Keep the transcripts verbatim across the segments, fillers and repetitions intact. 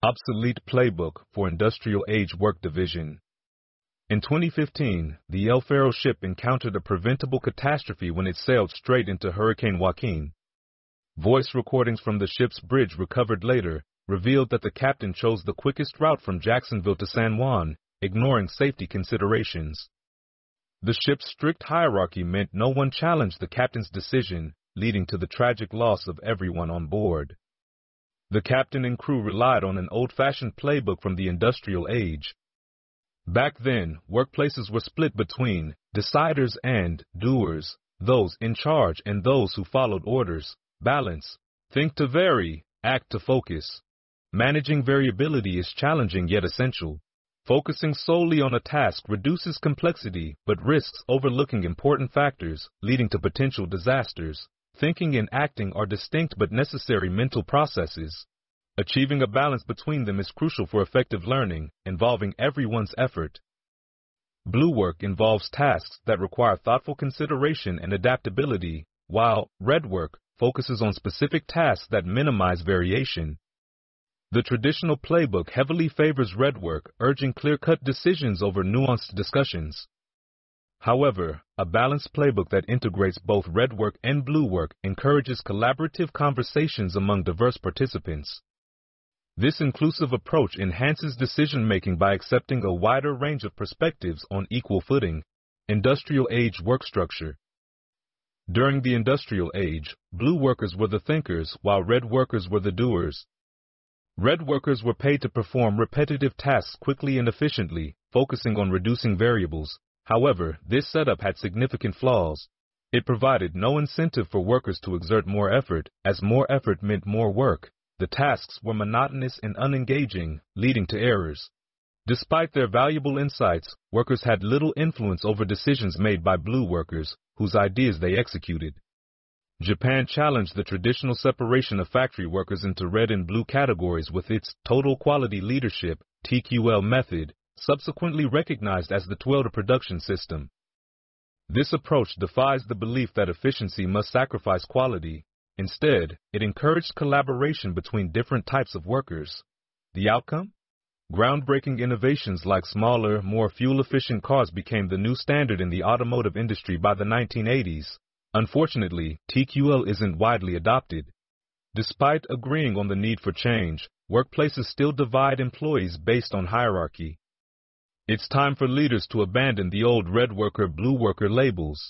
Obsolete Playbook for Industrial Age Work Division. In twenty fifteen, the El Faro ship encountered a preventable catastrophe when it sailed straight into Hurricane Joaquin. Voice recordings from the ship's bridge recovered later revealed that the captain chose the quickest route from Jacksonville to San Juan, ignoring safety considerations. The ship's strict hierarchy meant no one challenged the captain's decision, leading to the tragic loss of everyone on board. The captain and crew relied on an old-fashioned playbook from the industrial age. Back then, workplaces were split between deciders and doers, those in charge and those who followed orders. Balance. Think to vary, act to focus. Managing variability is challenging yet essential. Focusing solely on a task reduces complexity but risks overlooking important factors, leading to potential disasters. Thinking and acting are distinct but necessary mental processes. Achieving a balance between them is crucial for effective learning, involving everyone's effort. Blue work involves tasks that require thoughtful consideration and adaptability, while red work focuses on specific tasks that minimize variation. The traditional playbook heavily favors red work, urging clear-cut decisions over nuanced discussions. However, a balanced playbook that integrates both red work and blue work encourages collaborative conversations among diverse participants. This inclusive approach enhances decision-making by accepting a wider range of perspectives on equal footing. Industrial age work structure. During the industrial age, blue workers were the thinkers while red workers were the doers. Red workers were paid to perform repetitive tasks quickly and efficiently, focusing on reducing variables. However, this setup had significant flaws. It provided no incentive for workers to exert more effort, as more effort meant more work. The tasks were monotonous and unengaging, leading to errors. Despite their valuable insights, workers had little influence over decisions made by blue workers, whose ideas they executed. Japan challenged the traditional separation of factory workers into red and blue categories with its Total Quality Leadership (T Q L) method, subsequently recognized as the Toyota production system. This approach defies the belief that efficiency must sacrifice quality. Instead, it encouraged collaboration between different types of workers. The outcome? Groundbreaking innovations like smaller, more fuel-efficient cars became the new standard in the automotive industry by the nineteen eighties. Unfortunately, T Q L isn't widely adopted. Despite agreeing on the need for change, workplaces still divide employees based on hierarchy. It's time for leaders to abandon the old red worker, blue worker labels.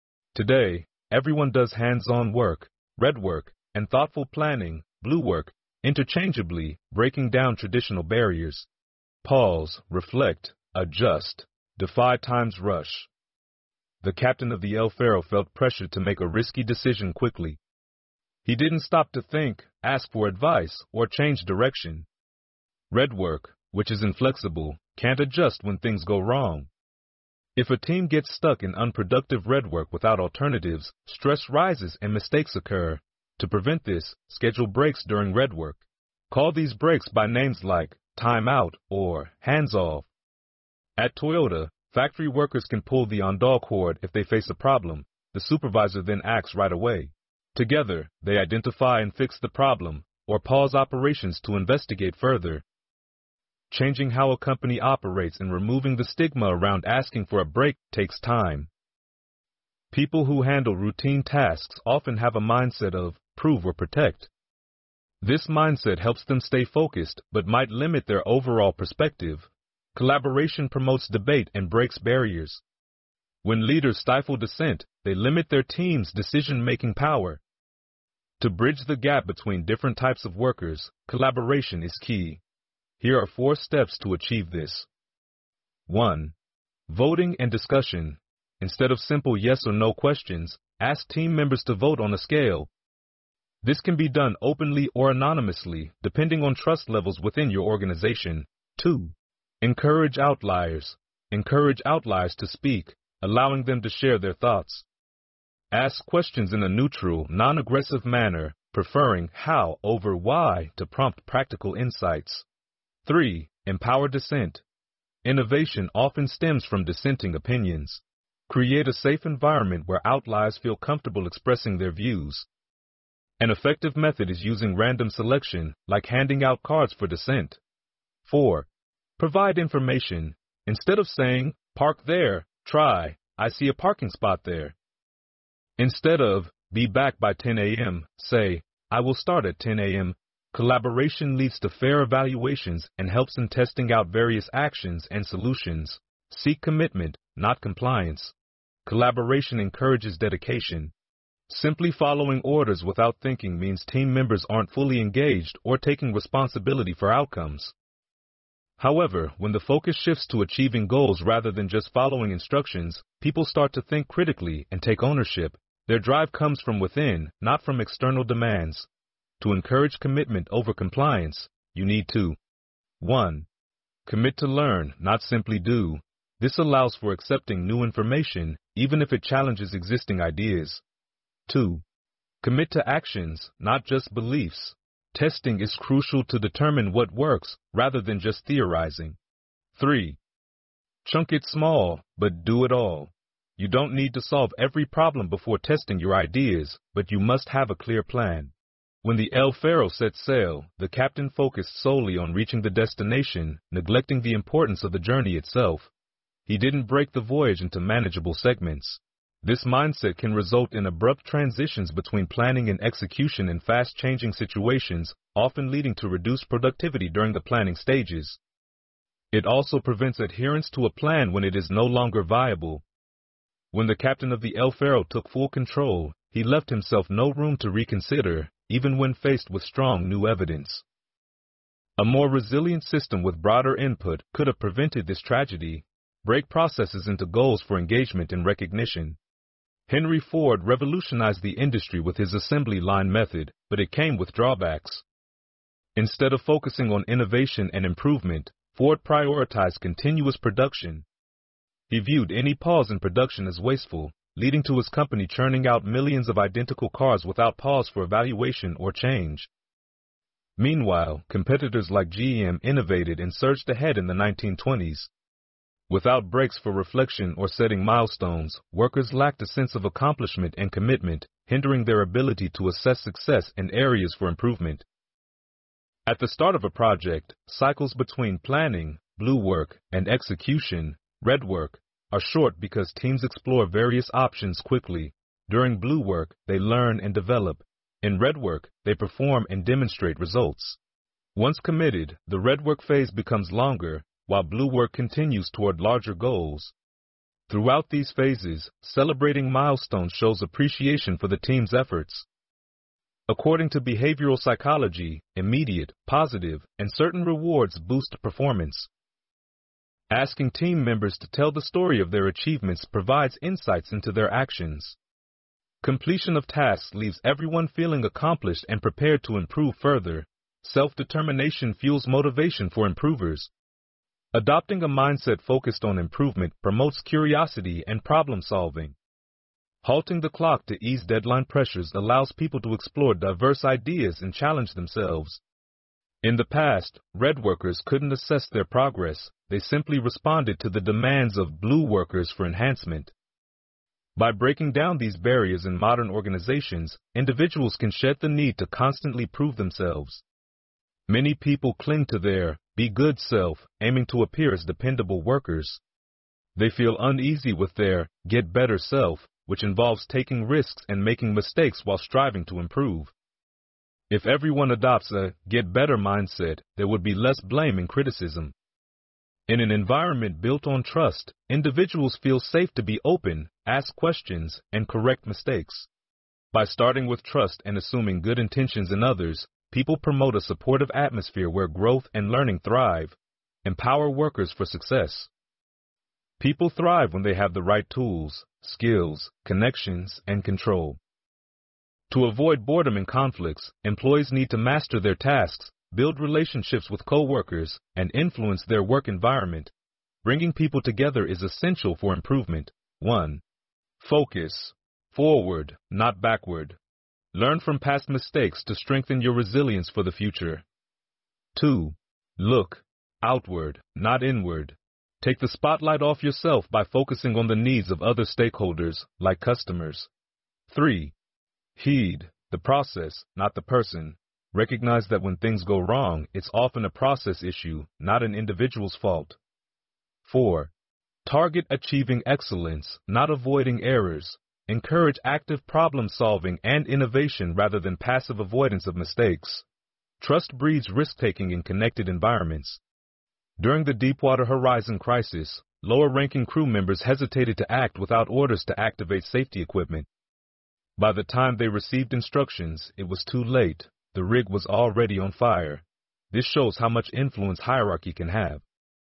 Today, everyone does hands-on work, red work, and thoughtful planning, blue work, interchangeably, breaking down traditional barriers. Pause, reflect, adjust, defy time's rush. The captain of the El Faro felt pressure to make a risky decision quickly. He didn't stop to think, ask for advice, or change direction. Red work, which is inflexible, can't adjust when things go wrong. If a team gets stuck in unproductive red work without alternatives, stress rises and mistakes occur. To prevent this, schedule breaks during red work. Call these breaks by names like time out or hands off. At Toyota, factory workers can pull the on-call cord if they face a problem. The supervisor then acts right away. Together, they identify and fix the problem, or pause operations to investigate further. Changing how a company operates and removing the stigma around asking for a break takes time. People who handle routine tasks often have a mindset of prove or protect. This mindset helps them stay focused but might limit their overall perspective. Collaboration promotes debate and breaks barriers. When leaders stifle dissent, they limit their team's decision-making power. To bridge the gap between different types of workers, collaboration is key. Here are four steps to achieve this. one. Voting and discussion. Instead of simple yes or no questions, ask team members to vote on a scale. This can be done openly or anonymously, depending on trust levels within your organization. two. Encourage outliers. Encourage outliers to speak, allowing them to share their thoughts. Ask questions in a neutral, non-aggressive manner, preferring how over why to prompt practical insights. three. Empower dissent. Innovation often stems from dissenting opinions. Create a safe environment where outliers feel comfortable expressing their views. An effective method is using random selection, like handing out cards for dissent. four. Provide information. Instead of saying, "Park there," try, "I see a parking spot there." Instead of, "Be back by ten a m" say, "I will start at ten a m" Collaboration leads to fair evaluations and helps in testing out various actions and solutions. Seek commitment, not compliance. Collaboration encourages dedication. Simply following orders without thinking means team members aren't fully engaged or taking responsibility for outcomes. However, when the focus shifts to achieving goals rather than just following instructions, people start to think critically and take ownership. Their drive comes from within, not from external demands. To encourage commitment over compliance, you need to one. Commit to learn, not simply do. This allows for accepting new information, even if it challenges existing ideas. two. Commit to actions, not just beliefs. Testing is crucial to determine what works, rather than just theorizing. three. Chunk it small, but do it all. You don't need to solve every problem before testing your ideas, but you must have a clear plan. When the El Faro set sail, the captain focused solely on reaching the destination, neglecting the importance of the journey itself. He didn't break the voyage into manageable segments. This mindset can result in abrupt transitions between planning and execution in fast-changing situations, often leading to reduced productivity during the planning stages. It also prevents adherence to a plan when it is no longer viable. When the captain of the El Faro took full control, he left himself no room to reconsider, even when faced with strong new evidence. A more resilient system with broader input could have prevented this tragedy. Break processes into goals for engagement and recognition. Henry Ford revolutionized the industry with his assembly line method, but it came with drawbacks. Instead of focusing on innovation and improvement, Ford prioritized continuous production. He viewed any pause in production as wasteful, leading to his company churning out millions of identical cars without pause for evaluation or change. Meanwhile, competitors like G M innovated and surged ahead in the nineteen twenties. Without breaks for reflection or setting milestones, workers lacked a sense of accomplishment and commitment, hindering their ability to assess success and areas for improvement. At the start of a project, cycles between planning, blue work, and execution, red work, are short because teams explore various options quickly. During blue work, they learn and develop. In red work, they perform and demonstrate results. Once committed, the red work phase becomes longer, while blue work continues toward larger goals. Throughout these phases, celebrating milestones shows appreciation for the team's efforts. According to behavioral psychology, immediate, positive, and certain rewards boost performance. Asking team members to tell the story of their achievements provides insights into their actions. Completion of tasks leaves everyone feeling accomplished and prepared to improve further. Self-determination fuels motivation for improvers. Adopting a mindset focused on improvement promotes curiosity and problem-solving. Halting the clock to ease deadline pressures allows people to explore diverse ideas and challenge themselves. In the past, red workers couldn't assess their progress. They simply responded to the demands of blue workers for enhancement. By breaking down these barriers in modern organizations, individuals can shed the need to constantly prove themselves. Many people cling to their be good self, aiming to appear as dependable workers. They feel uneasy with their get better self, which involves taking risks and making mistakes while striving to improve. If everyone adopts a get better mindset, there would be less blame and criticism. In an environment built on trust, individuals feel safe to be open, ask questions, and correct mistakes. By starting with trust and assuming good intentions in others, people promote a supportive atmosphere where growth and learning thrive. Empower workers for success. People thrive when they have the right tools, skills, connections, and control. To avoid boredom and conflicts, employees need to master their tasks, build relationships with coworkers, and influence their work environment. Bringing people together is essential for improvement. one. Focus. Forward, not backward. Learn from past mistakes to strengthen your resilience for the future. two. Look. Outward, not inward. Take the spotlight off yourself by focusing on the needs of other stakeholders, like customers. three. Heed. The process, not the person. Recognize that when things go wrong, it's often a process issue, not an individual's fault. four. Target achieving excellence, not avoiding errors. Encourage active problem solving and innovation rather than passive avoidance of mistakes. Trust breeds risk-taking in connected environments. During the Deepwater Horizon crisis, lower-ranking crew members hesitated to act without orders to activate safety equipment. By the time they received instructions, it was too late. The rig was already on fire. This shows how much influence hierarchy can have.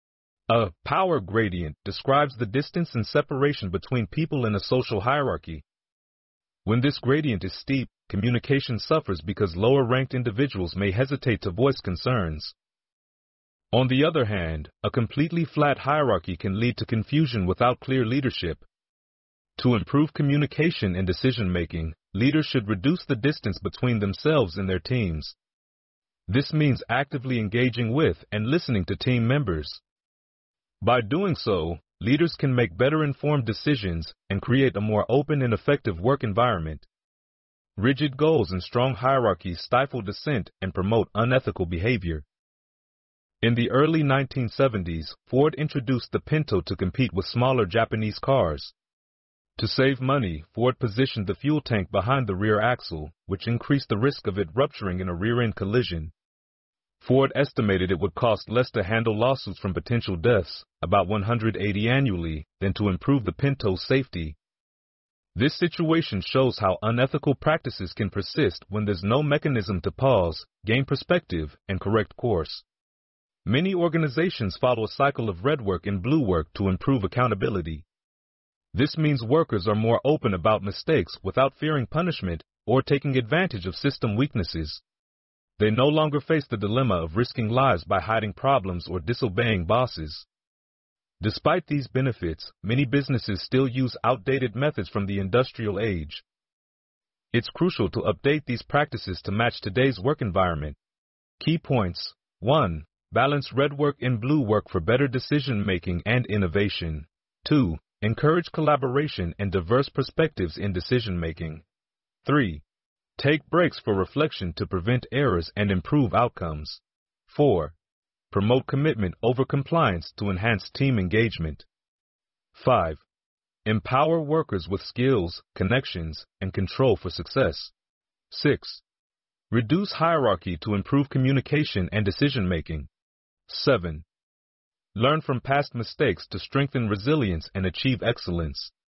A power gradient describes the distance and separation between people in a social hierarchy. When this gradient is steep, communication suffers because lower-ranked individuals may hesitate to voice concerns. On the other hand, a completely flat hierarchy can lead to confusion without clear leadership. To improve communication and decision-making, leaders should reduce the distance between themselves and their teams. This means actively engaging with and listening to team members. By doing so, leaders can make better informed decisions and create a more open and effective work environment. Rigid goals and strong hierarchies stifle dissent and promote unethical behavior. In the early nineteen seventies, Ford introduced the Pinto to compete with smaller Japanese cars. To save money, Ford positioned the fuel tank behind the rear axle, which increased the risk of it rupturing in a rear-end collision. Ford estimated it would cost less to handle lawsuits from potential deaths, about one hundred eighty annually, than to improve the Pinto's safety. This situation shows how unethical practices can persist when there's no mechanism to pause, gain perspective, and correct course. Many organizations follow a cycle of red work and blue work to improve accountability. This means workers are more open about mistakes without fearing punishment or taking advantage of system weaknesses. They no longer face the dilemma of risking lives by hiding problems or disobeying bosses. Despite these benefits, many businesses still use outdated methods from the industrial age. It's crucial to update these practices to match today's work environment. Key points. one. Balance red work and blue work for better decision-making and innovation. two. Encourage collaboration and diverse perspectives in decision-making. three. Take breaks for reflection to prevent errors and improve outcomes. four. Promote commitment over compliance to enhance team engagement. five. Empower workers with skills, connections, and control for success. six. Reduce hierarchy to improve communication and decision-making. seven. Learn from past mistakes to strengthen resilience and achieve excellence.